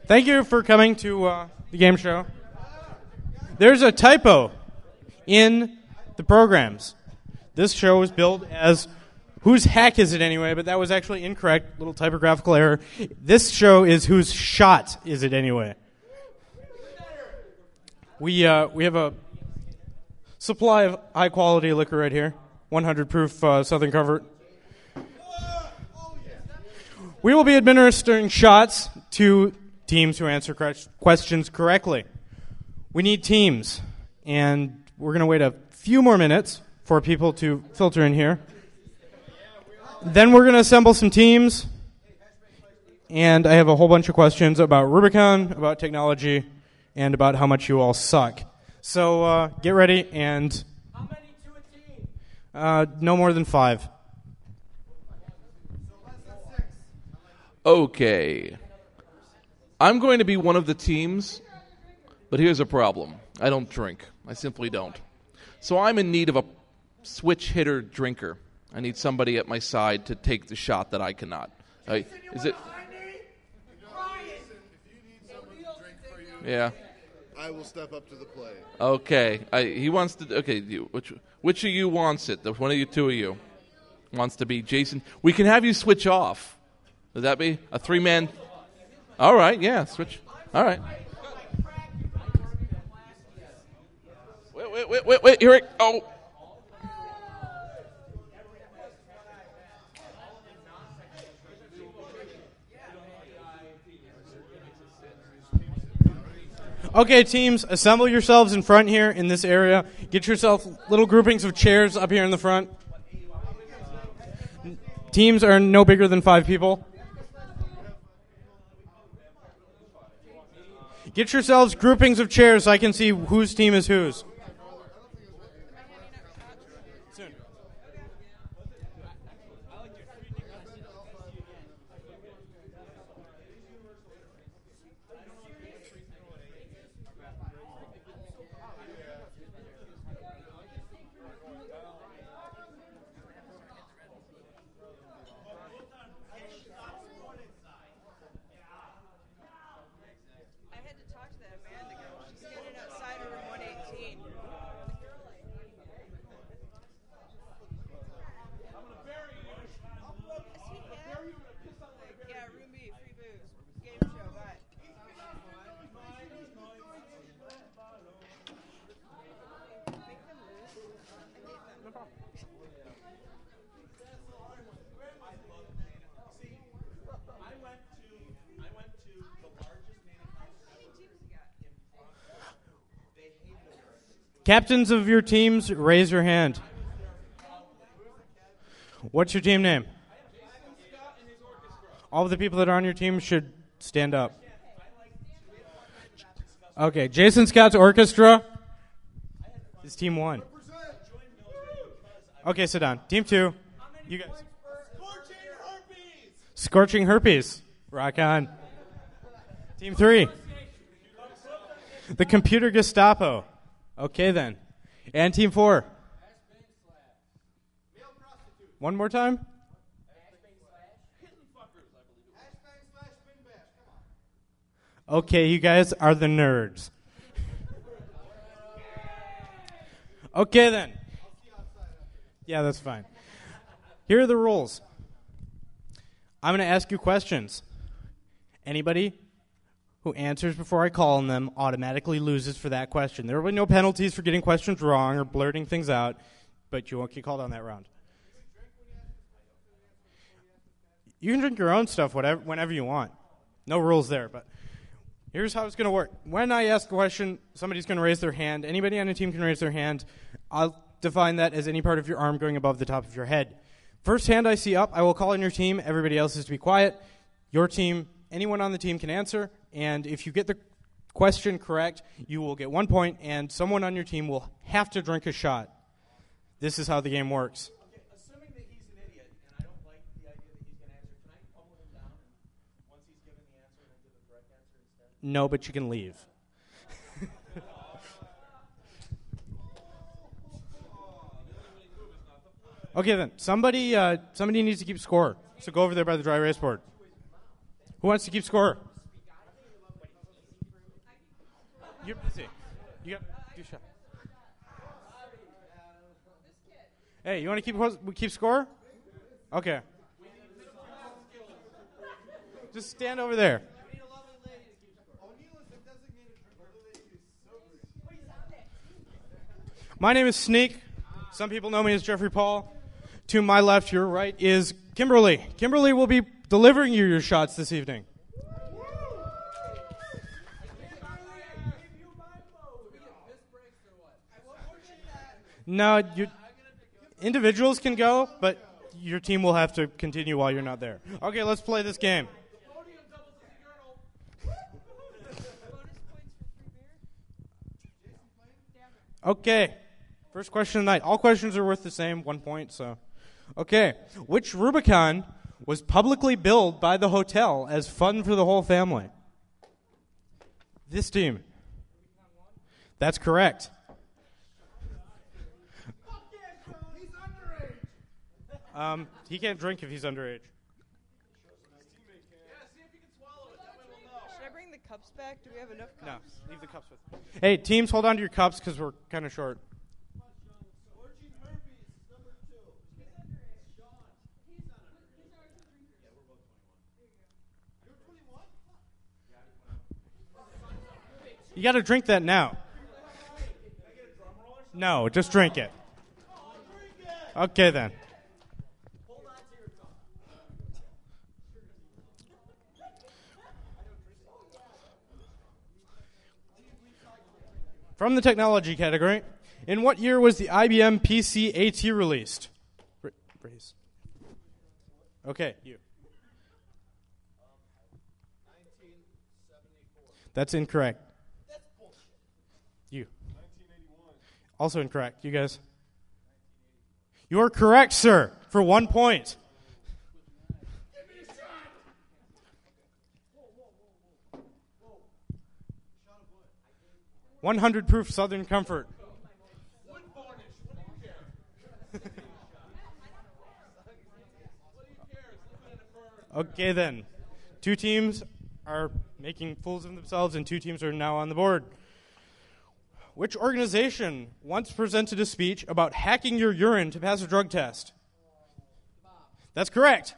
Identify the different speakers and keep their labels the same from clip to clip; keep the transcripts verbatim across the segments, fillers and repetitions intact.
Speaker 1: Thank you for coming to uh, the game show. There's a typo in the programs. This show was billed as Whose Hack Is It Anyway? But that was actually incorrect. Little typographical error. This show is Whose Shot Is It Anyway? We uh, we have a supply of high quality liquor right here. one hundred proof uh, Southern Comfort. We will be administering shots to teams who answer questions correctly. We need teams, and we're going to wait a few more minutes for people to filter in here. Then we're going to assemble some teams, and I have a whole bunch of questions about Rubicon, about technology, and about how much you all suck. So uh, get ready, and
Speaker 2: how many to a team?
Speaker 1: Uh, no more than five.
Speaker 3: Okay. I'm going to be one of the teams, but here's a problem. I don't drink. I simply don't. So I'm in need of a switch hitter drinker. I need somebody at my side to take the shot that I cannot. Uh, is it? Yeah.
Speaker 4: I will step up to the plate.
Speaker 3: Okay. I, he wants to. Okay. You, which which of you wants it? The one of you, two of you, wants to be Jason. We can have you switch off. Would that be a three-man? All right. Yeah. Switch. All right. Wait. Wait. Wait. Wait. Wait. Here it. Oh.
Speaker 1: Okay, teams, assemble yourselves in front here in this area. Get yourself little groupings of chairs up here in the front. Teams are no bigger than five people. Get yourselves groupings of chairs so I can see whose team is whose. Captains of your teams, raise your hand. What's your team name? All of the people that are on your team should stand up. Okay, Jason Scott's Orchestra is team one. Okay, sit down. Team two, you guys. Scorching Herpes. Rock on. Team three, the Computer Gestapo. Okay, then. And team four. One more time? Okay, you guys are the nerds. Okay, then. Yeah, that's fine. Here are the rules. I'm going to ask you questions. Anybody who answers before I call on them automatically loses for that question. There will be no penalties for getting questions wrong or blurting things out, but you won't get called on that round. You can drink your own stuff whatever, whenever you want. No rules there, but here's how it's going to work. When I ask a question, somebody's going to raise their hand. Anybody on a team can raise their hand. I'll define that as any part of your arm going above the top of your head. First hand I see up, I will call on your team. Everybody else is to be quiet. Your team, anyone on the team can answer. And if you get the question correct, you will get one point, and someone on your team will have to drink a shot. This is how the game works.
Speaker 2: Okay, assuming that he's an idiot, and I don't like the idea that he's going to answer, can I pummel him down and once he's given the answer, then give the correct answer instead?
Speaker 1: No, but you can leave. Okay, then. Somebody, uh, somebody needs to keep score. So go over there by the dry erase board. Who wants to keep score? You're busy. You got do shot. Hey, you want to keep pos- keep score? Okay. Just stand over there. My name is Sneak. Some people know me as Jeffrey Paul. To my left, your right, is Kimberly. Kimberly will be delivering you your shots this evening. No, you, individuals can go, but your team will have to continue while you're not there. Okay, let's play this game. Okay, first question tonight. All questions are worth the same, one point, so. Okay, which Rubicon was publicly billed by the hotel as fun for the whole family? This team. That's correct. Um, he can't drink if he's underage.
Speaker 5: Should I bring the cups back? Do we have enough
Speaker 1: No,
Speaker 5: cups?
Speaker 1: leave the cups with me. Hey, teams, hold on to your cups because we're kind of short. You got to drink that now. No, just drink it. Okay, then. From the technology category, in what year was the I B M P C AT released? Raise. Okay, you. That's incorrect. You. Also incorrect. You guys. You are correct, sir, for one point. one hundred proof Southern Comfort. Okay, then. Two teams are making fools of themselves, and two teams are now on the board. Which organization once presented a speech about hacking your urine to pass a drug test? That's correct.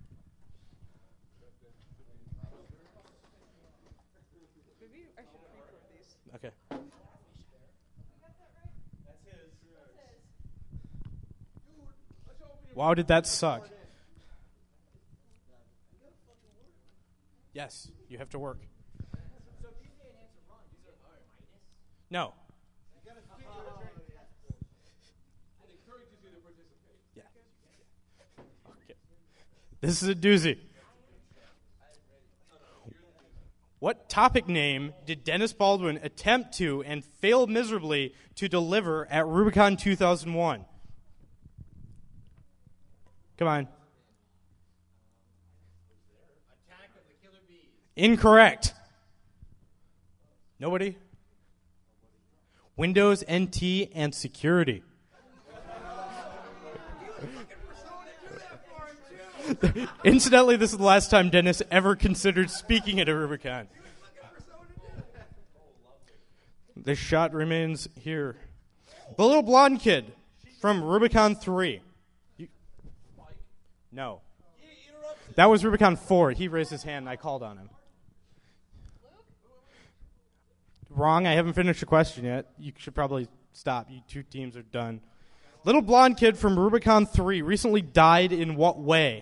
Speaker 5: Maybe I should pre-record these.
Speaker 1: Okay. Wow, did that suck? Yes, you have to work. No. Yeah. Okay. This is a doozy. What topic name did Dennis Baldwin attempt to and fail miserably to deliver at Rubicon two thousand one? Come on. Incorrect. Nobody? Windows N T and security. Incidentally, this is the last time Dennis ever considered speaking at a Rubicon. The shot remains here. The little blonde kid from Rubicon three. You, no. That was Rubicon four. He raised his hand and I called on him. Wrong. I haven't finished the question yet. You should probably stop. You two teams are done. Little blonde kid from Rubicon three recently died in what way?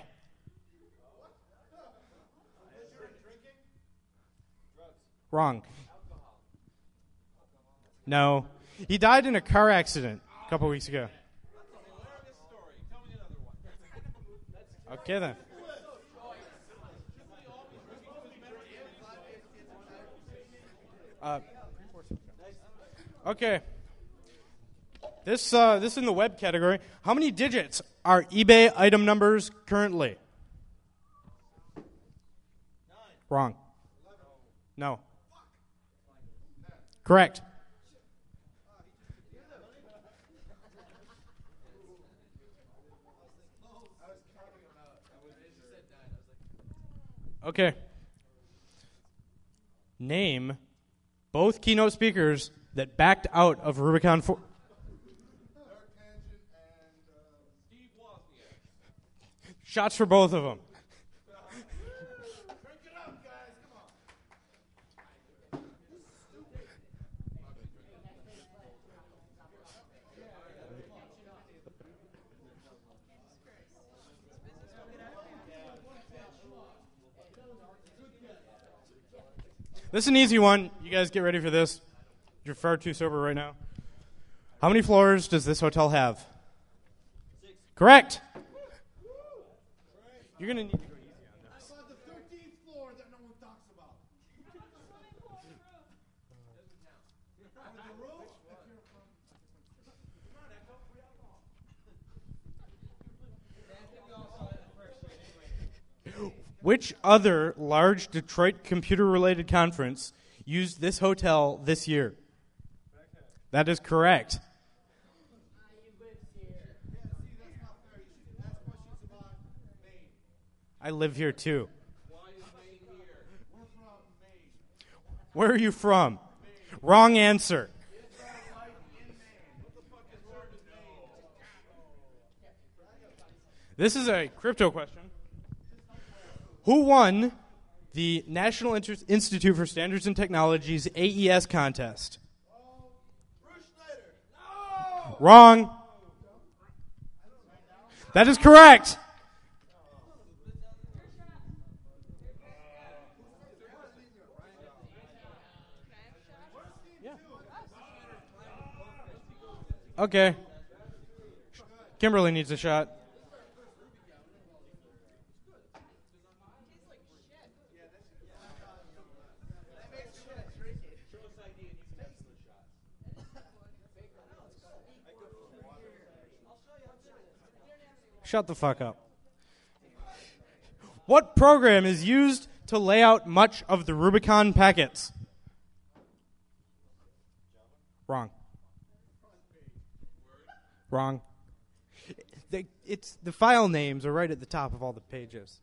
Speaker 1: Wrong. No. He died in a car accident a couple weeks ago. Okay, then. Uh, okay. This uh, this in the web category. How many digits are eBay item numbers currently? Wrong. No. Correct. Okay. Name both keynote speakers that backed out of Rubicon four. Shots for both of them. This is an easy one. You guys get ready for this. You're far too sober right now. How many floors does this hotel have? Six. Correct. You're going to need to go easy on this.
Speaker 4: About the thirteenth floor that no one talks about.
Speaker 1: Which other large Detroit computer-related conference used this hotel this year? That is correct. I live here too. Where are you from? Wrong answer. This is a crypto question. Who won the National Inter- Institute for Standards and Technology's A E S contest? No. Wrong. That is correct. Okay. Kimberly needs a shot. Shut the fuck up. What program is used to lay out much of the Rubicon packets? Wrong. Wrong. The, it's, the file names are right at the top of all the pages.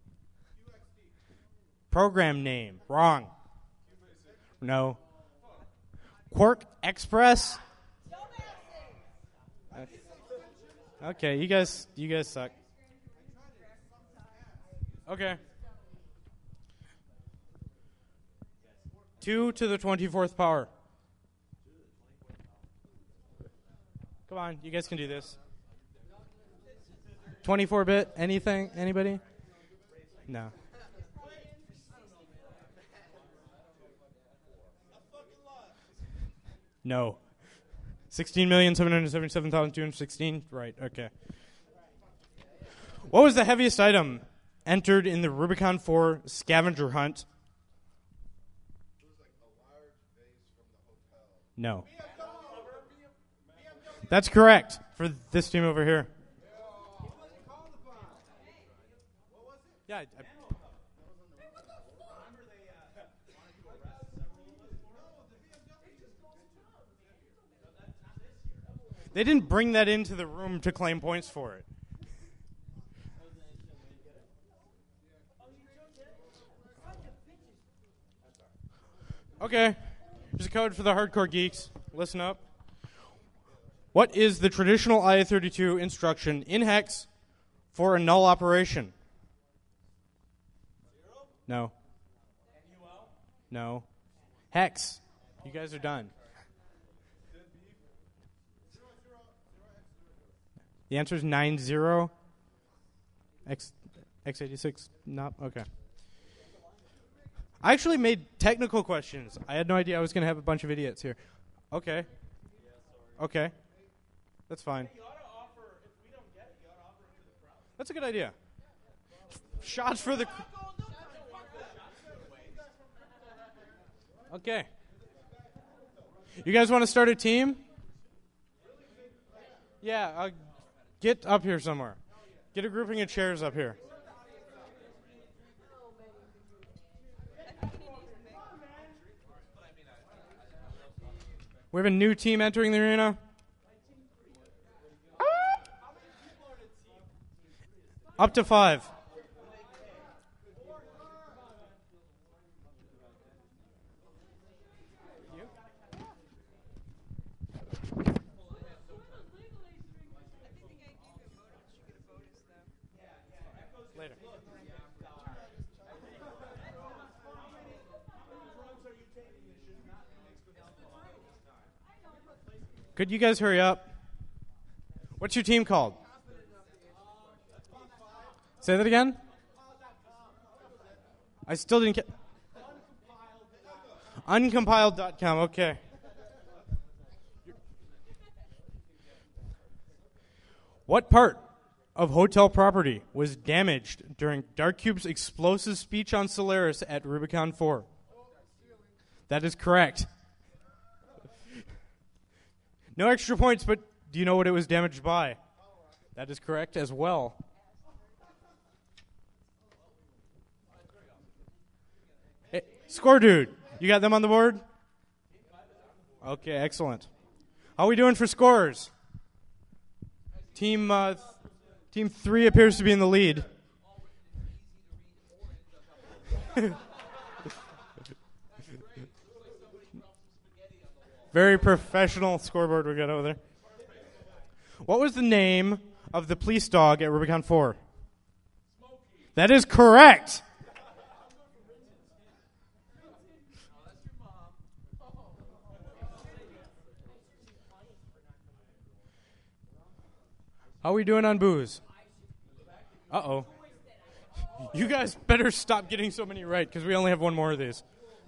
Speaker 1: Program name. Wrong. No. Quark Express? Okay, you guys you guys suck. Okay. Two to the twenty-fourth power. Come on, you guys can do this. twenty-four bit, anything? Anybody? No. No. sixteen million seven hundred seventy-seven thousand two hundred sixteen? Right, okay. What was the heaviest item entered in the Rubicon four scavenger hunt? No. That's correct for this team over here. Yeah, I, I They didn't bring that into the room to claim points for it. Okay, here's a code for the hardcore geeks. Listen up. What is the traditional I A thirty-two instruction in hex for a null operation? No. No. Hex. You guys are done. The answer is nine zero. X X eighty-six. No. Okay. I actually made technical questions. I had no idea I was going to have a bunch of idiots here. Okay. Okay. That's fine. That's a good idea. Shots for the. Okay. You guys want to start a team? Yeah. Uh, get up here somewhere. Get a grouping of chairs up here. We have a new team entering the arena. Up to five. Could you guys hurry up? What's your team called? Say that again? I still didn't get... Uncompiled dot com, okay. What part of hotel property was damaged during Darkcube's explosive speech on Solaris at Rubicon four? That is correct. No extra points, but do you know what it was damaged by? That is correct as well. Hey, Score Dude, you got them on the board? Okay, excellent. How are we doing for scores? Team uh, th- Team three appears to be in the lead. Very professional scoreboard we got over there. What was the name of the police dog at Rubicon four? That is correct. How are we doing on booze? Uh-oh. You guys better stop getting so many right, because we only have one more of these.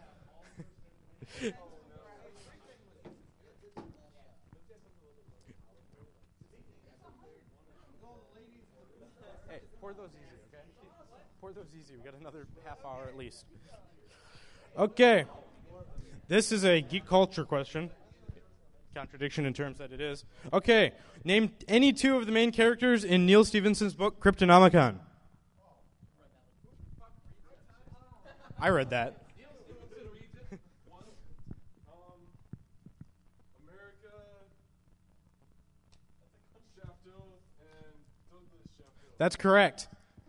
Speaker 1: Hey, pour those easy, okay? Pour those easy. We got another half hour at least. Okay. This is a geek culture question. Contradiction in terms that it is. Okay. Name any two of the main characters in Neil Stephenson's book, Cryptonomicon. I read that. That's correct.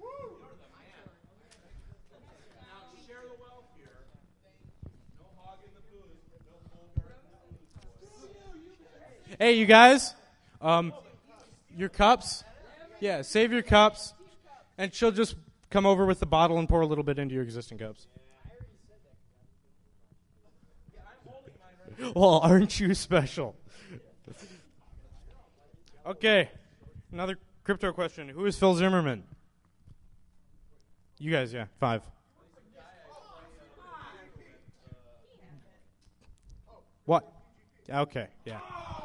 Speaker 1: Hey, you guys, um, your cups. Yeah, save your cups, and she'll just come over with the bottle and pour a little bit into your existing cups. Well, aren't you special? Okay, another crypto question. Who is Phil Zimmerman? You guys, yeah, five. What? Okay, yeah.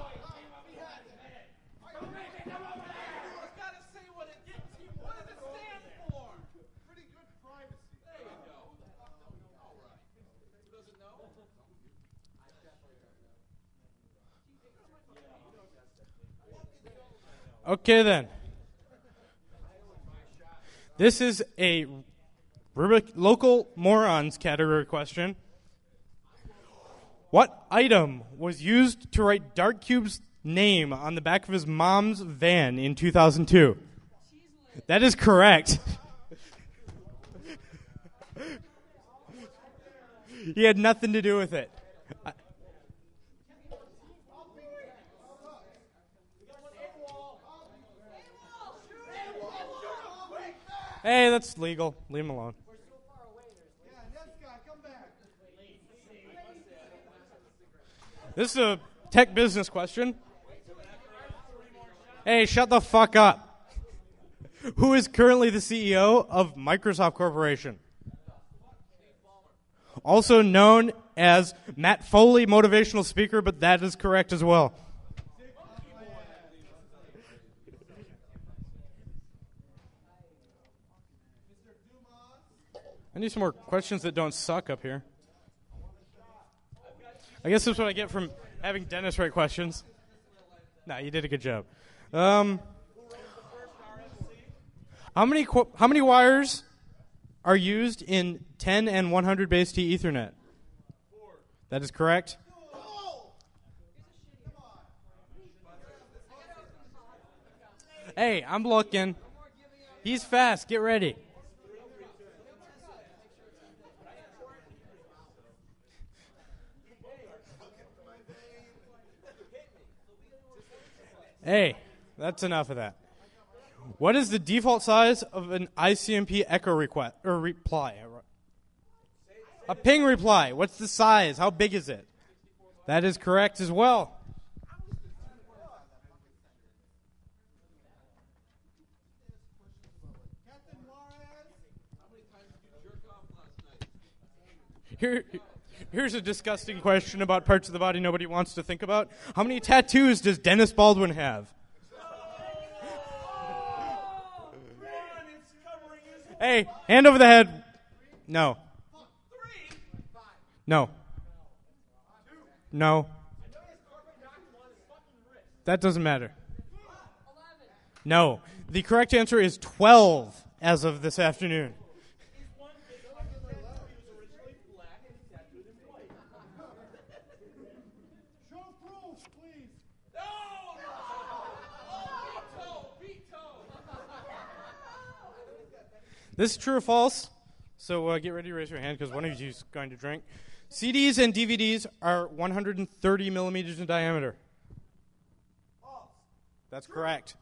Speaker 1: Okay, then. This is a Rubik local morons category question. What item was used to write Darkcube's name on the back of his mom's van in two thousand two? That is correct. He had nothing to do with it. I- Hey, that's legal. Leave him alone. This is a tech business question. Hey, shut the fuck up. Who is currently the C E O of Microsoft Corporation? Also known as Matt Foley, motivational speaker, but that is correct as well. I need some more questions that don't suck up here. I guess that's what I get from having Dennis write questions. Nah, you did a good job. Um, how many qu- how many wires are used in ten and one hundred base T Ethernet? That is correct. Hey, I'm looking. He's fast. Get ready. Hey, that's enough of that. What is the default size of an I C M P echo request or reply? A ping reply. What's the size? How big is it? That is correct as well. Here, here's a disgusting question about parts of the body nobody wants to think about. How many tattoos does Dennis Baldwin have? Hey, hand over the head. No. No. No. That doesn't matter. No. The correct answer is twelve as of this afternoon. This is true or false, so uh, get ready to raise your hand because one of you is going to drink. C Ds and D V Ds are one hundred thirty millimeters in diameter. That's correct.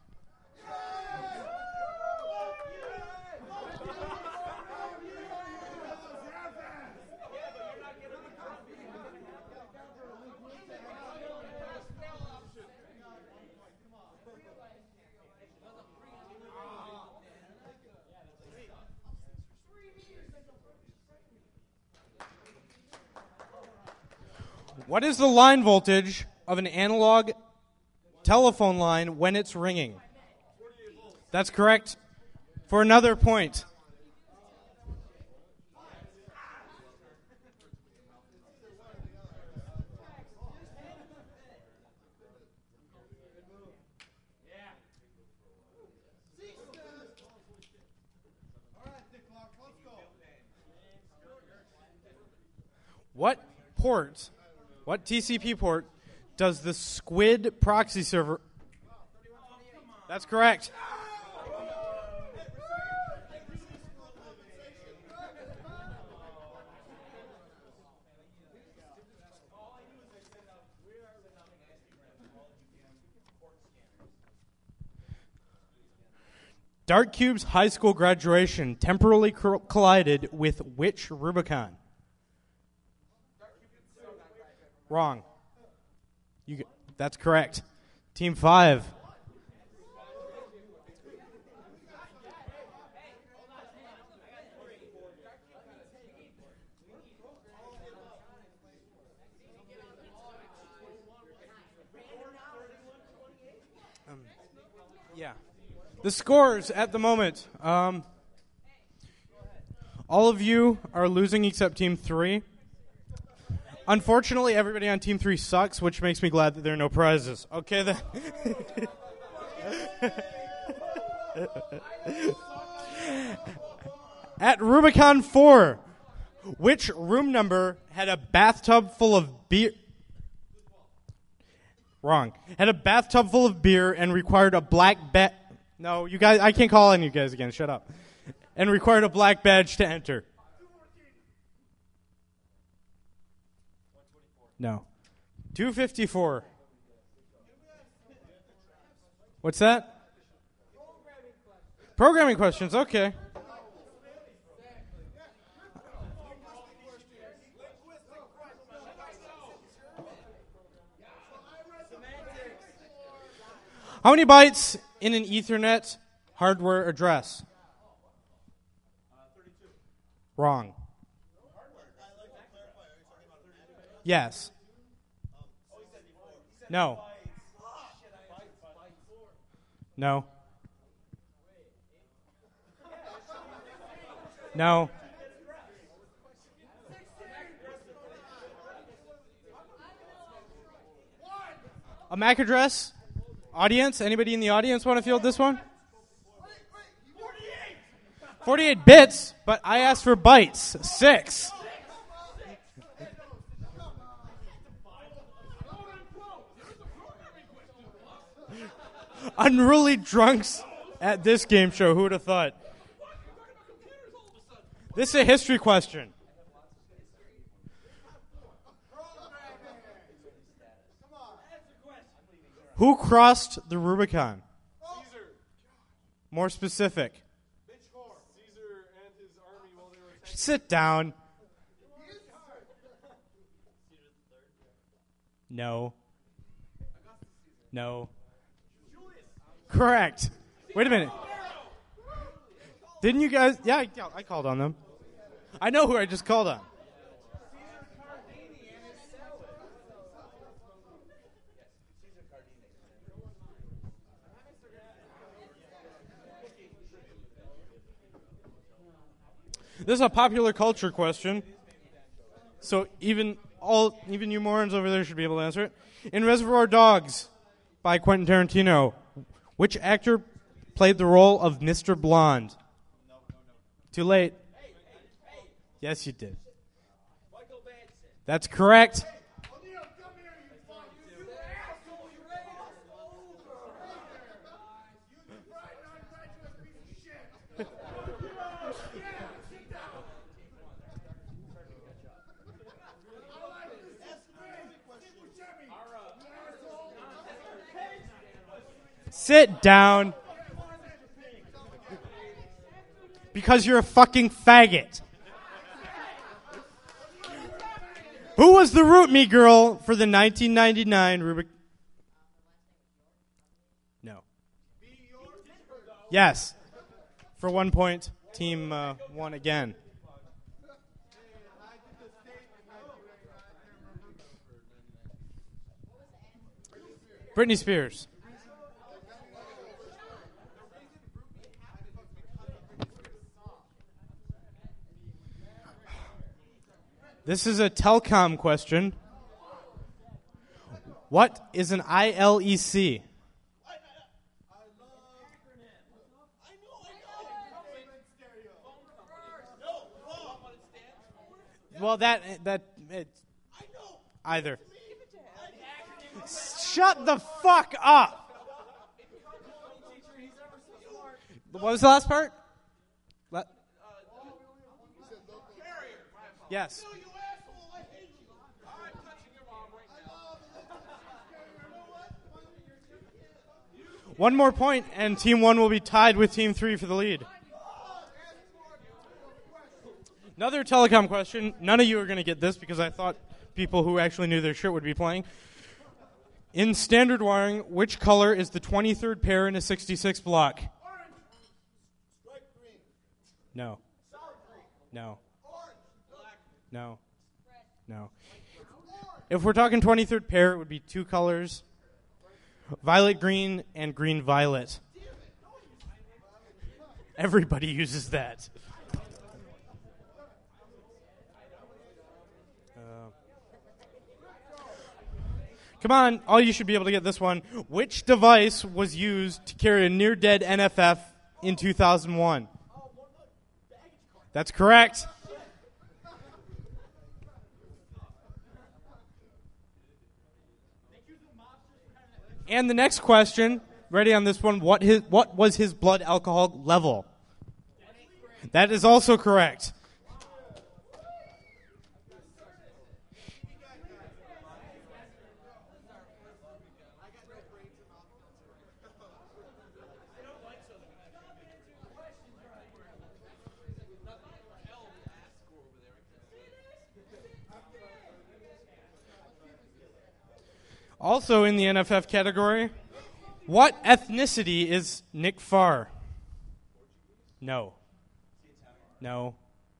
Speaker 1: What is the line voltage of an analog telephone line when it's ringing? That's correct. For another point. What port, what T C P port does the Squid proxy server... That's correct. Dartcube's high school graduation temporarily cor- collided with which Rubicon? Wrong. You get, that's correct. Team five. Um, yeah. The scores at the moment. Um, all of you are losing except Team three. Unfortunately, everybody on Team three sucks, which makes me glad that there are no prizes. Okay, then. At Rubicon four, which room number had a bathtub full of beer? Wrong. Had a bathtub full of beer and required a black badge. No, you guys, I can't call on you guys again. Shut up. And required a black badge to enter. No. two fifty-four. What's that? Programming questions, okay. How many bytes in an Ethernet hardware address? Wrong. Yes. No. No. No. A M A C address? Audience? Anybody in the audience want to field this one? forty-eight bits, but I asked for bytes. Six. Unruly drunks at this game show. Who would have thought? This is a history question. Who crossed the Rubicon?
Speaker 4: Caesar.
Speaker 1: More specific.
Speaker 4: Caesar and his army while they were attacking.
Speaker 1: Sit down. No. No. Correct. Wait a minute. Didn't you guys? Yeah, I, I called on them. I know who I just called on. This is a popular culture question, so even all, even you morons over there should be able to answer it. In Reservoir Dogs, by Quentin Tarantino, which actor played the role of Mister Blonde? Too late. Yes, you did. That's correct. Sit down. Because you're a fucking faggot. Who was the Root Me girl for the nineteen ninety-nine Rubik? No. Yes. For one point, team uh, won again. Britney Spears. This is a telecom question. What is an I L E C? Well, that that it's either. Shut the fuck up. What was the last part? Le- yes. One more point, and Team One will be tied with Team Three for the lead. Another telecom question. None of you are going to get this because I thought people who actually knew their shit would be playing. In standard wiring, which color is the twenty-third pair in a sixty-six block?
Speaker 6: Orange. Stripe green.
Speaker 1: No.
Speaker 6: Solid green.
Speaker 1: No.
Speaker 6: Orange. Black.
Speaker 1: No. No. If we're talking twenty-third pair, it would be two colors. Violet green and green violet. Everybody uses that. Uh, come on, all you should be able to get this one. Which device was used to carry a near-dead N F F in two thousand one? That's correct. And the next question, ready on this one, what his what was his blood alcohol level? That is also correct. Also in the N F F category, what ethnicity is Nick Farr? No. No.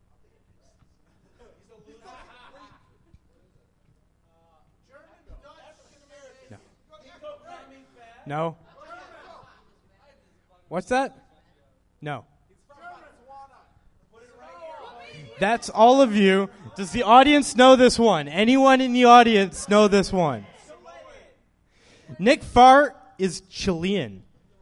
Speaker 1: No. No. What's that? No. That's all of you. Does the audience know this one? Anyone in the audience know this one? Nick Farr is Chilean.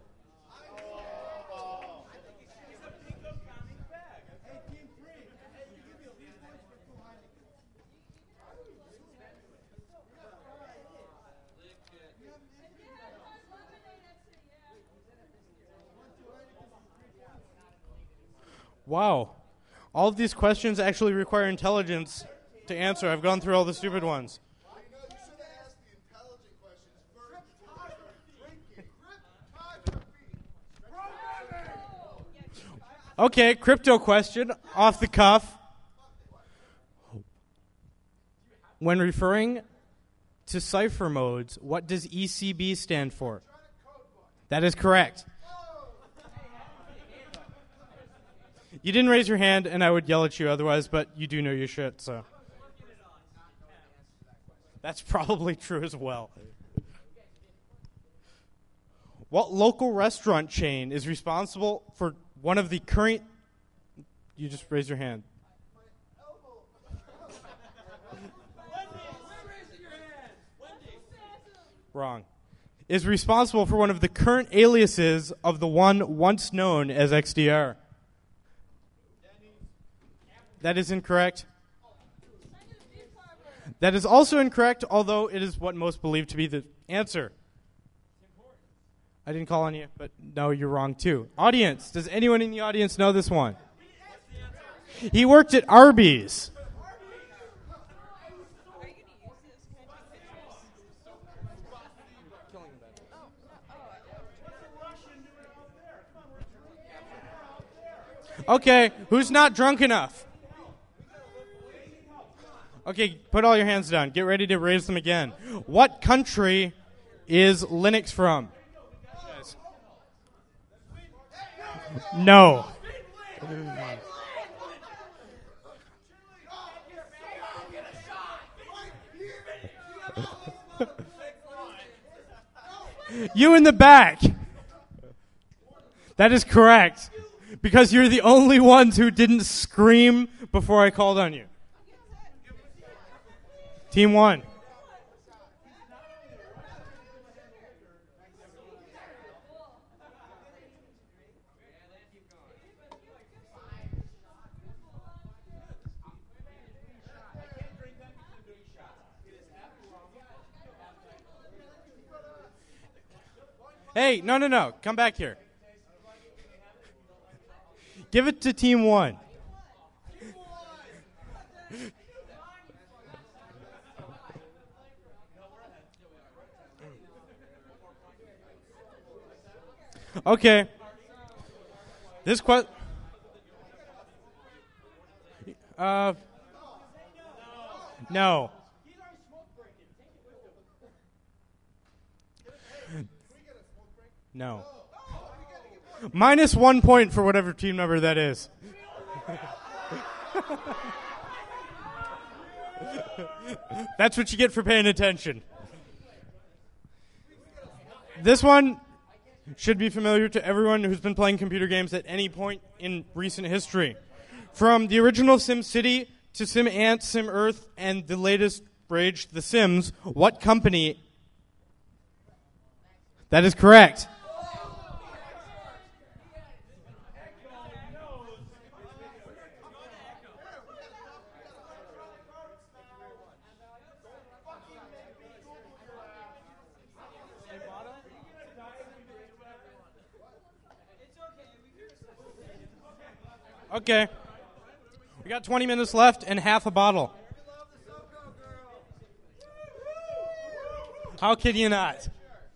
Speaker 1: Wow. All of these questions actually require intelligence to answer. I've gone through all the stupid ones. Okay, crypto question, off the cuff. When referring to cipher modes, what does E C B stand for? That is correct. You didn't raise your hand, and I would yell at you otherwise, but you do know your shit, so. That's probably true as well. What local restaurant chain is responsible for one of the current... You just raise your hand. Wrong. Is responsible for one of the current aliases of the one once known as X D R. That is incorrect. That is also incorrect, although it is what most believe to be the answer. I didn't call on you, but no, you're wrong too. Audience, does anyone in the audience know this one? He worked at Arby's. Okay, who's not drunk enough? Okay, put all your hands down. Get ready to raise them again. What country is Linux from? No. You in the back. That is correct. Because you're the only ones who didn't scream before I called on you. Team one. Hey, no, no, no. Come back here. Give it to team one. Okay. This question. Uh. No. No. Minus one point for whatever team number that is. That's what you get for paying attention. This one should be familiar to everyone who's been playing computer games at any point in recent history. From the original SimCity to SimAnt, SimEarth, and the latest Rage, The Sims, what company? That is correct. Okay. We got twenty minutes left and half a bottle. How can you not?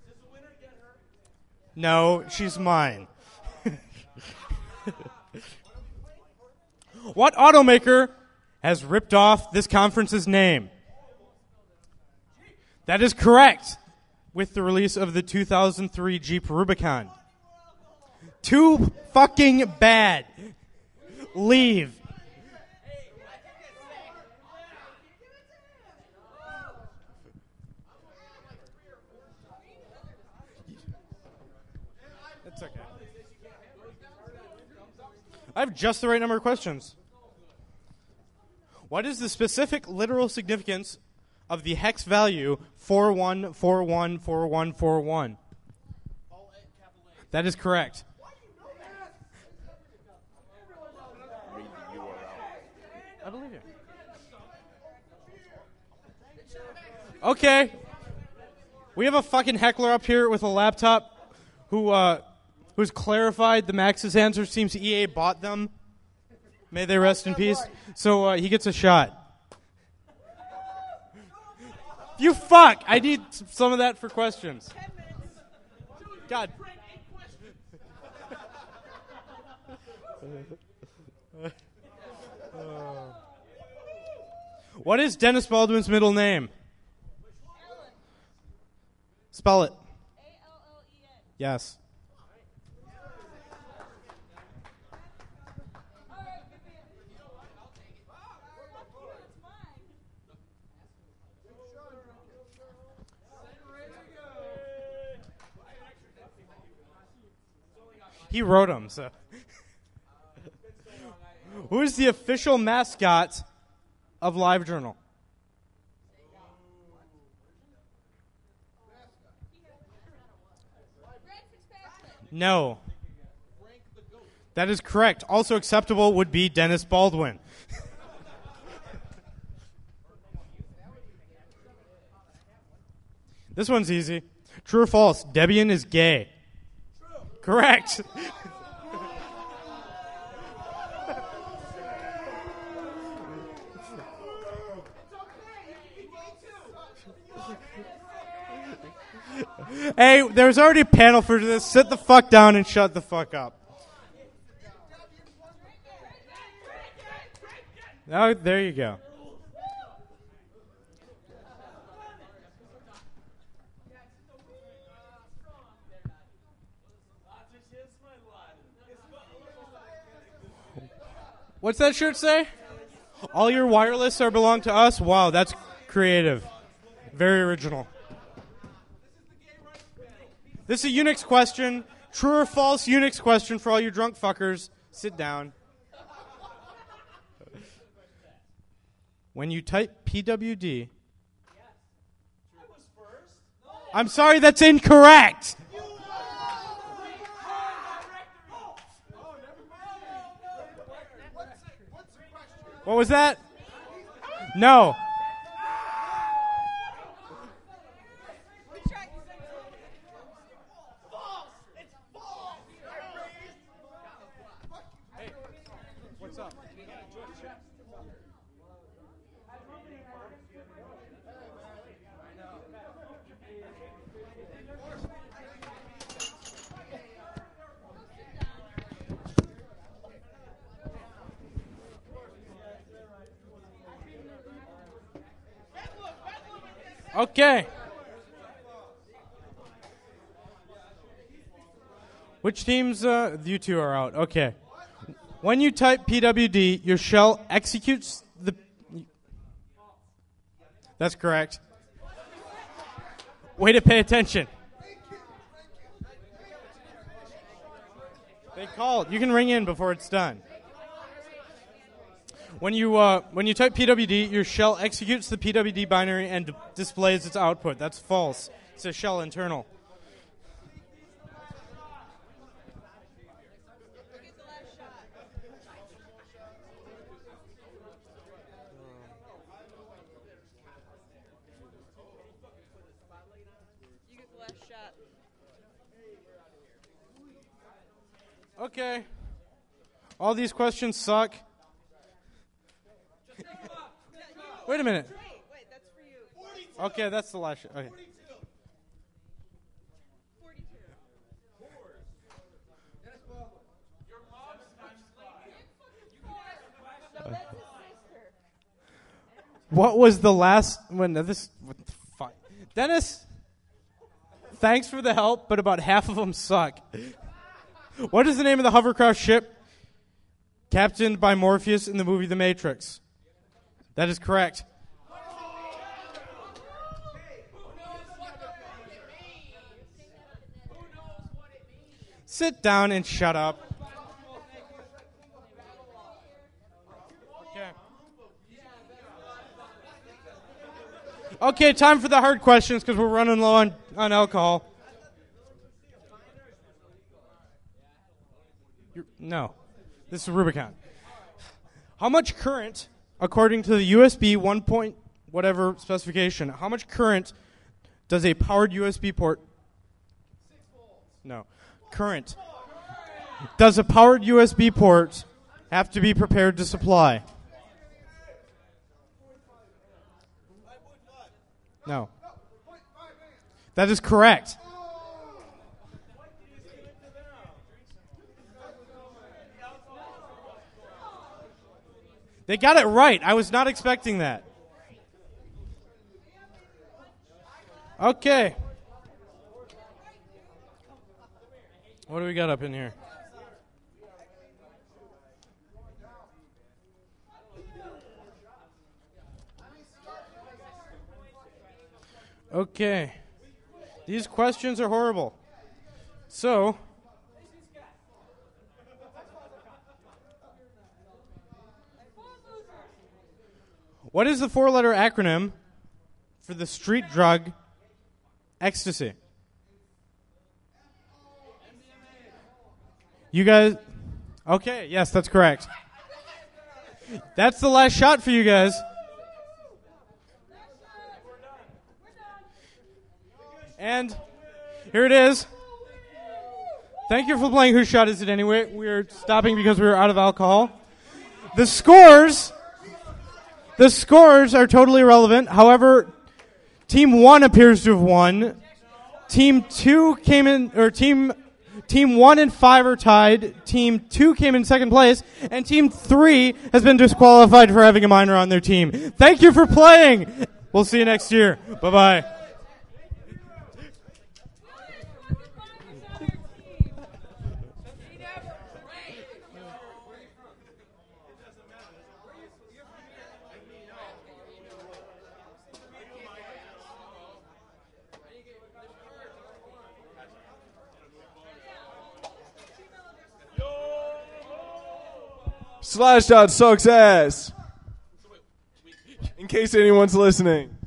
Speaker 1: No, she's mine. What automaker has ripped off this conference's name? That is correct. With the release of the two thousand three Jeep Rubicon. Too fucking bad. Leave. That's okay. I have just the right number of questions. What is the specific literal significance of the hex value four one four one four one four one? That is correct. I believe you. Okay. We have a fucking heckler up here with a laptop who uh, who's clarified the Max's answer. Seems E A bought them. May they rest in peace. So uh, he gets a shot. You fuck! I need some of that for questions. God. What is Dennis Baldwin's middle name? Spell it.
Speaker 5: A L L E N.
Speaker 1: Yes.
Speaker 5: All right, give me it. You know what? I'll take it. Fuck you, it's mine.
Speaker 1: He wrote them, so. Who is the official mascot of LiveJournal? No. That is correct. Also acceptable would be Dennis Baldwin. This one's easy. True or false? Debian is gay. True. Correct. Hey, there's already a panel for this. Sit the fuck down and shut the fuck up. Oh, there you go. What's that shirt say? All your wireless are belong to us? Wow, that's creative. Very original. This is a Unix question. True or false Unix question for all you drunk fuckers. Sit down. When you type P W D... I'm sorry, that's incorrect. What was that? No. What's up? Okay. Which teams? Uh, you two are out. Okay. When you type P W D, your shell executes the... That's correct. Way to pay attention. They called. You can ring in before it's done. When you uh, when you type P W D, your shell executes the P W D binary and d- displays its output. That's false. It's a shell internal.
Speaker 5: Get the last shot. You get the last shot.
Speaker 1: Okay. All these questions suck. Wait a minute.
Speaker 5: Wait, wait, that's for you.
Speaker 1: Okay, that's the last shot. Okay.
Speaker 5: forty-two. No, that's his sister.
Speaker 1: What was the last when uh, this what the fuck? Dennis, thanks for the help, but about half of them suck. What is the name of the hovercraft ship captained by Morpheus in the movie The Matrix? That is correct. Sit down and shut up. Okay. Okay, time for the hard questions because we're running low on, on alcohol. You're, no. This is Rubicon. How much current, according to the U S B one point whatever specification, how much current does a powered U S B port... No. Current. Does a powered U S B port have to be prepared to supply? No. That is correct. They got it right. I was not expecting that. Okay. What do we got up in here? Okay. These questions are horrible. So, what is the four-letter acronym for the street drug ecstasy? You guys... Okay, yes, that's correct. That's the last shot for you guys. And here it is. Thank you for playing Whose Shot Is It Anyway? We're stopping because we were out of alcohol. The scores... The scores are totally irrelevant. However, Team one appears to have won. Team two came in... Or team... Team one and five are tied. Team two came in second place. And Team three has been disqualified for having a minor on their team. Thank you for playing. We'll see you next year. Bye-bye.
Speaker 4: Slashdot sucks ass. In case anyone's listening.